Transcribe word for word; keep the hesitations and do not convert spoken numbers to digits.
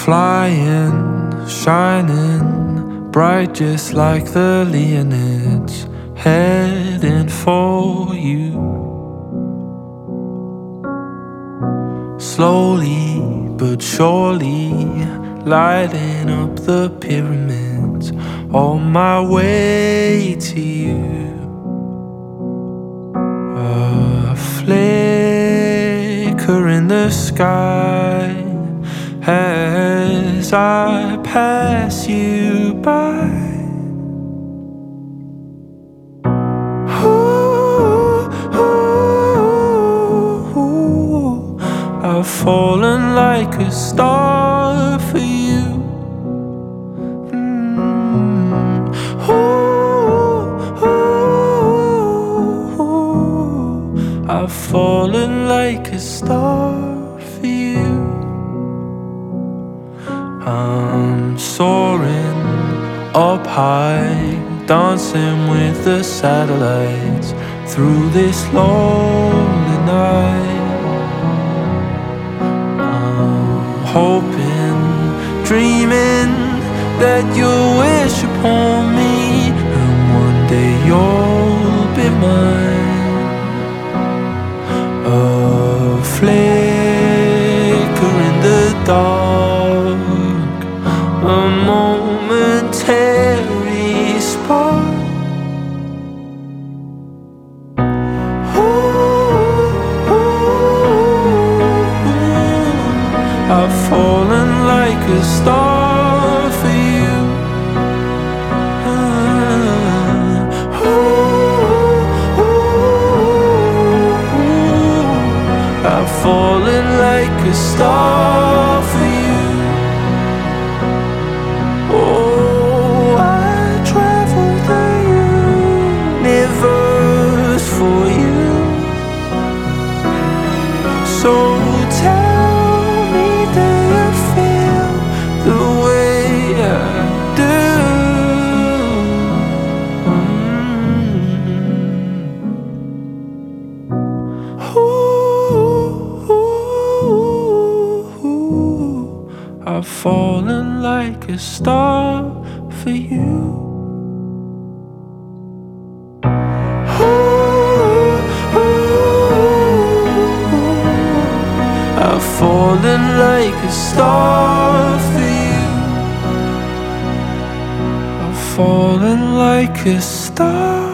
flying, shining, bright just like the Leonids, heading for you. Slowly but surely, lighting up the pyramids, on my way to you. A flicker in the sky as I pass you by. Ooh, ooh, ooh. I've fallen like a star for you. Mm. Ooh, ooh, ooh. I've fallen like a star for you. I'm soaring up high, dancing with the satellites through this lonely night. I'm hoping, dreaming that you'll wish upon me, and one day you'll be mine. A flicker in the dark, a momentary spark. Ooh, ooh, ooh. I've fallen like a star for you. Uh, ooh, ooh, ooh. I've fallen like a star for you. Oh, I travel the universe for you. So tell me, do you feel the way I do? Mm-hmm. Ooh, ooh, ooh. I've fallen like a star for you. Ooh, ooh, I've fallen like a star for you. I've fallen like a star.